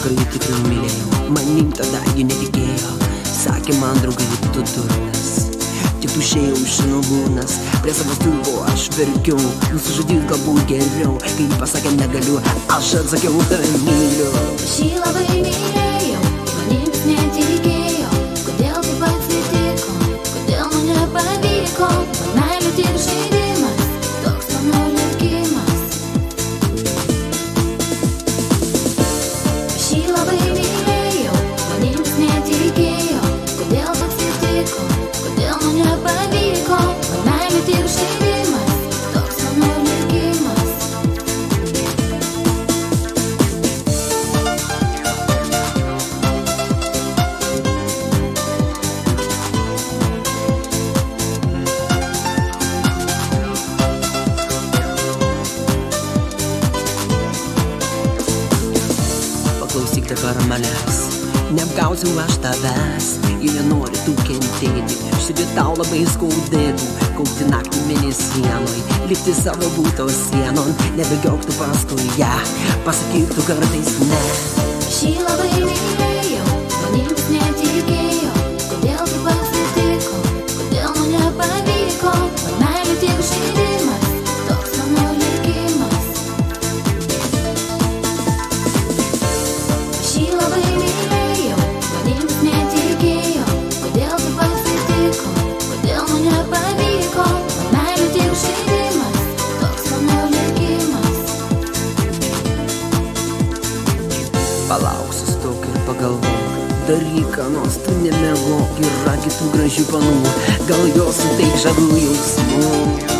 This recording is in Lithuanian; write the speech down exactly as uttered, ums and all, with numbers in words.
tikrai tikrai mylėjau. Manim tada ji netikėjo. Sakė man draugai, tu durnas. Tik tušėjau iš nubunas. Prie savo stulbo aš verkiau. Nusižudyt galbūt geriau. Kai ji pasakė negaliu, aš atsakiau, tave myliu. Aš jį labai mylėjau, manim jis netikėjo. Kodėl taip atsitiko, kodėl man nepavyko. Man meilė tik žaidimas, toks mano likimas. Aš jį labai mylėjau, manim jis netikėjo. Kodėl taip atsitiko, kodėl man nepavyko. Man meilė tik žaidimas, toks mano likimas. Klausyk dabar manęs, neapgausiu aš tavęs. Jei nenori tu kentėti, širdį tau labai skaudėtų. Kaukti naktį mėnesienoj, likti savo būto sienon. Nebėgiok tu paskui ją, pasakyk tu kartais ne. Aš jį labai mylėjau, manim jis netikėjo. Kodėl taip atsitiko, kodėl man nepavyko. Man meilė tik žaidimas, toks mano likimas. Aš jį labai mylėjau, manim jis netikėjo. Kodėl taip atsitiko, kodėl man nepavyko. Man meilė tik žaidimas, toks mano likimas. Palauk, sustok ir pagalvok. Daryk, ką nors tu nemiegok. Yra kitų gražių panų, gal jos suteik žavių jausmų.